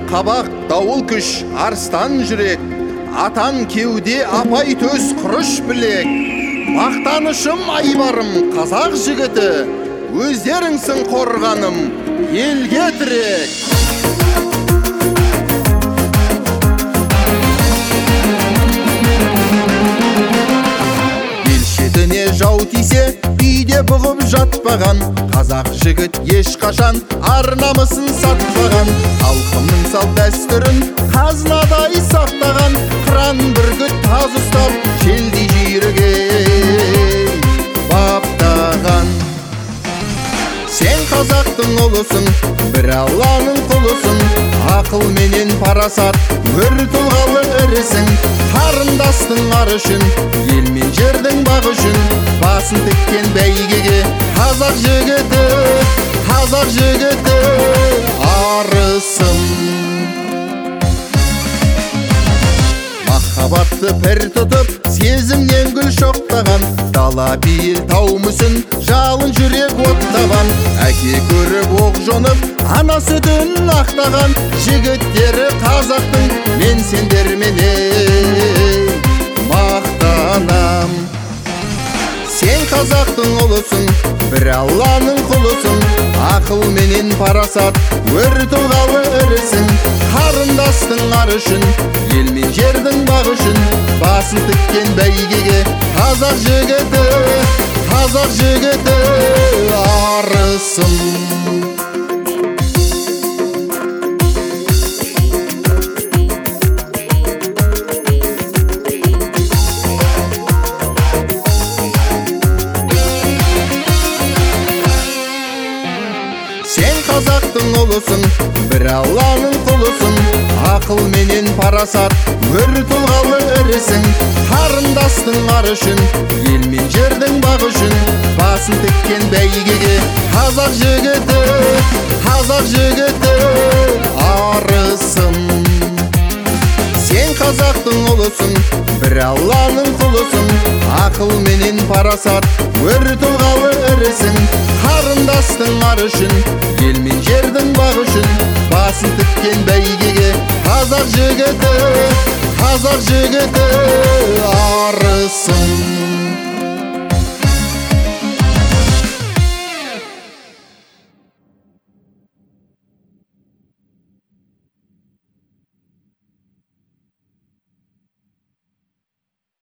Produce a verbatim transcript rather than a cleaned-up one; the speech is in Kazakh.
қабақ, дауыл күш, арыстан жүрек, атан кеуде, апай төс, құрыш білек. Мақтанышым айбарым, қазақ жігіті, өздеріңсің қорғаным, елге тірек. Жау тисе, үйде бұғып жатпаған, қазақ жігіт ешқашан ар-намысын сатпаған. Халқымның салт дәстүрін қазынадай сақтаған, қыран бүркіт таз ұстап, желдей жүйріге баптаған. Сен қазақтың ұлысың, бір Алланың құлысың, ақыл менен парасат, өр тұлғалы ірісің. Қарындастың ар үшін, ел мен жердің бақ үшін, басын тіккен бәйгеге қазақ жігіті, қазақ жігіті арысым. Махаббатты пір тұтып, сезімнен гүл шоқтаған, дала бейіл тау мүсін, жалын жүрек оттаған. Әке көріп оқ жонып, ана сүтін ақтаған, жігіттері қазақтың, мен сендерменен мақтанам. Сен қазақтың ұлысың, бір Алланың құлысың, ақыл менен парасат, өр тұлғалы ірісің. Қарындастың ар үшін, ел мен жердің бақ үшін, басын тіккен бәйгеге қазақ жігіті, қазақ жігіті арысым. Сен қазақтың ұлысың, бір Алланың құлысың, ақыл менен парасат, өр тұлғалы ірісің. Қарындастың ар үшін, ел мен жердің бақ үшін, басын тіккен бәйгеге қазақ жігіті, қазақ жігіті арысым. Сен қазақтың ұлысың, бір Алланың құлысың, ақыл менен парасат, өр тұлғалы ірісің. Қарындастың ар үшін, ел мен жердің бақ үшін, басын тіккен бәйгеге қазақ жігіті, қазақ жігіті ар